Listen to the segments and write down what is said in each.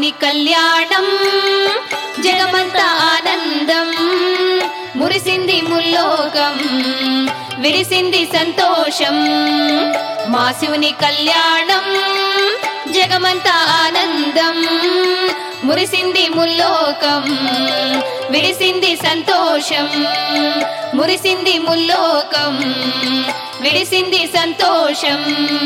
మాశివుని కళ్యాణం జగమంతా ఆనందం మురిసింది ముల్లోకం విరిసింది సంతోషం మాశివుని కళ్యాణం జగమంతా ఆనందం మురిసింది ముల్లోకం విరిసింది సంతోషం మురిసింది ముల్లోకం విరిసింది సంతోషం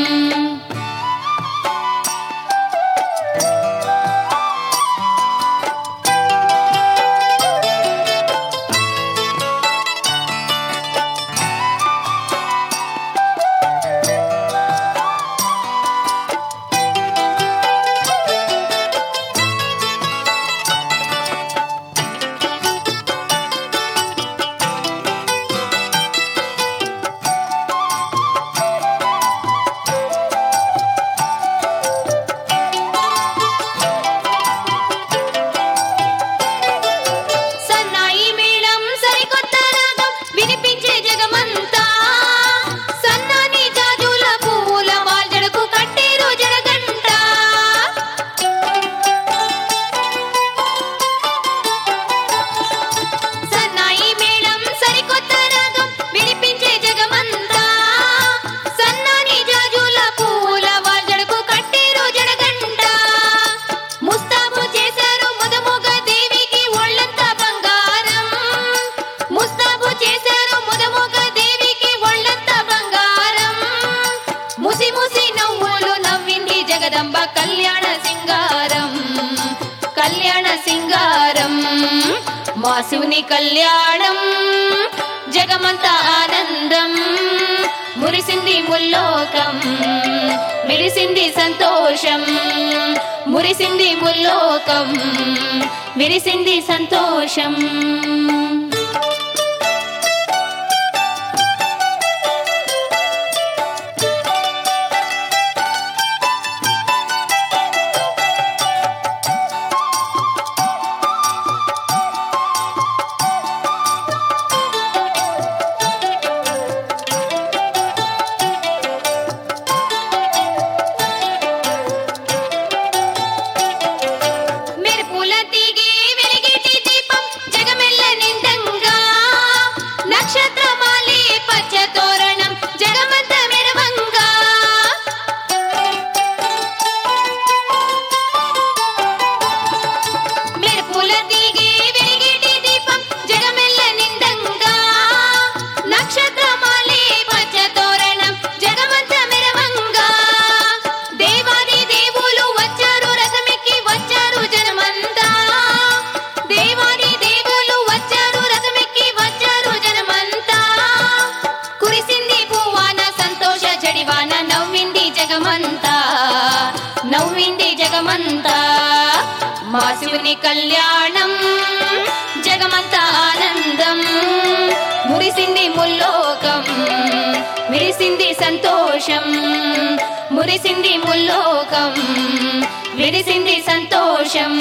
జగదంబ కళ్యాణ సింగారం కళ్యాణ సింగారం మాశివుని కళ్యాణం జగమంతా ఆనందం మురిసింది ముల్లోకం విరిసింది సంతోషం మురిసింది ముల్లోకం విరిసింది సంతోషం నవ్వింది జగమంతా మాశివుని కళ్యాణం జగమంతా ఆనందం మురిసింది ముల్లోకం విరిసింది సంతోషం మురిసింది ముల్లోకం విరిసింది సంతోషం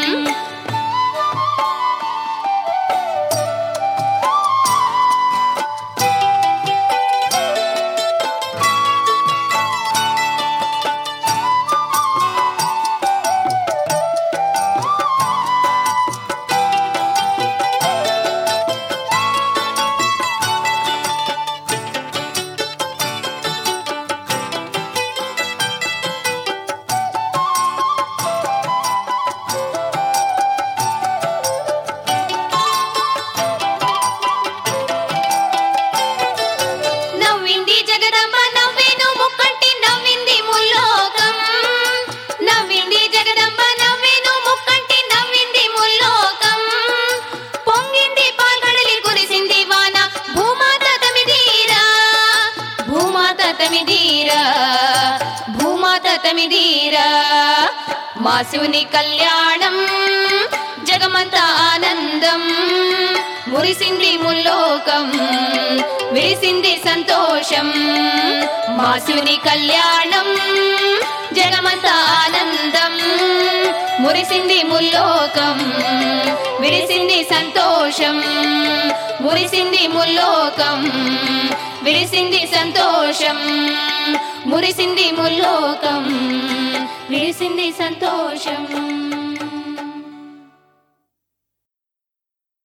భూమాత తమిదీరా మాశివుని కళ్యాణం జగమంతా ఆనందం మురిసింది ముల్లోకం విరిసింది సంతోషం మాశివుని కళ్యాణం జగమంతా ఆనందం మురిసింది ముల్లోకం విరిసింది సంతోషం మురిసింది ముల్లోకం విరిసింది సంతోషం మురిసింది ముల్లోకం విరిసింది సంతోషం